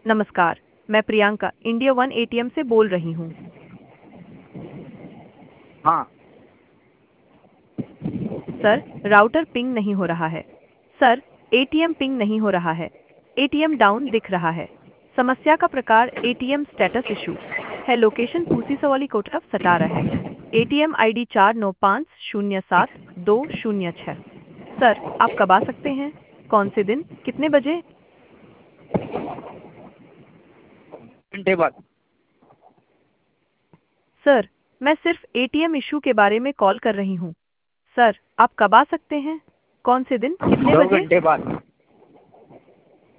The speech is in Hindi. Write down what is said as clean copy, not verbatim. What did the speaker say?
नमस्कार, मैं प्रियंका इंडिया वन एटीएम से बोल रही हूँ। हाँ। सर, राउटर पिंग नहीं हो रहा है। सर, एटीएम पिंग नहीं हो रहा है। एटीएम डाउन दिख रहा है। समस्या का प्रकार एटीएम स्टेटस इशू है। लोकेशन पूसी सवाली को तरफ सटा रहा है। ATM ID 49507206। सर, आप कब आ सकते हैं? कौन से दिन? कितने बजे? घंटे बाद। सर, मैं सिर्फ एटीएम इशू के बारे में कॉल कर रही हूँ। सर, आप कब आ सकते हैं? कौन से दिन? कितने दो बजे? घंटे बाद।